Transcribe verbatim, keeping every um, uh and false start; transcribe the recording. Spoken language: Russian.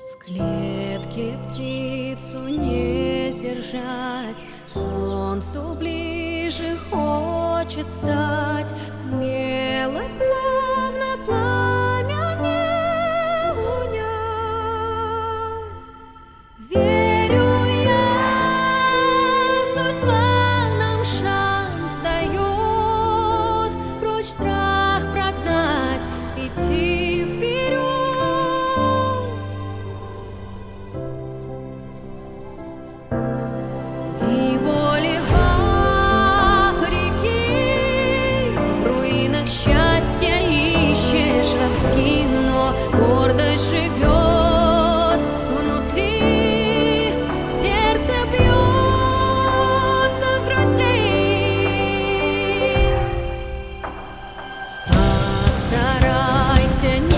В клетке птицу не сдержать, солнцу ближе хочет стать. Смелость, словно пламя, не унять. Верю я, судьба нам шанс дает прочь страх прогнать, идти вперед. И боли вопреки, в руинах счастья ищешь ростки, но гордость живет внутри, сердце бьется в груди. Постарайся